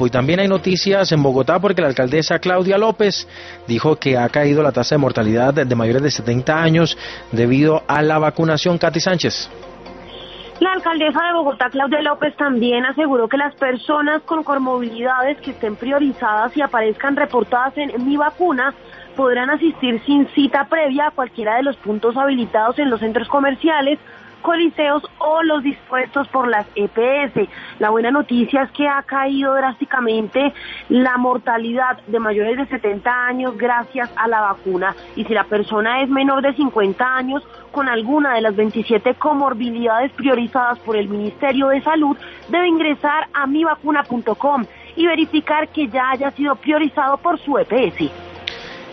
Y también hay noticias en Bogotá porque la alcaldesa Claudia López dijo que ha caído la tasa de mortalidad de mayores de 70 años debido a la vacunación. Katy Sánchez. La alcaldesa de Bogotá, Claudia López, también aseguró que las personas con comorbilidades que estén priorizadas y aparezcan reportadas en Mi Vacuna podrán asistir sin cita previa a cualquiera de los puntos habilitados en los centros comerciales, coliseos o los dispuestos por las EPS. La buena noticia es que ha caído drásticamente la mortalidad de mayores de 70 años gracias a la vacuna, y si la persona es menor de 50 años con alguna de las 27 comorbilidades priorizadas por el Ministerio de Salud, debe ingresar a mivacuna.com y verificar que ya haya sido priorizado por su EPS.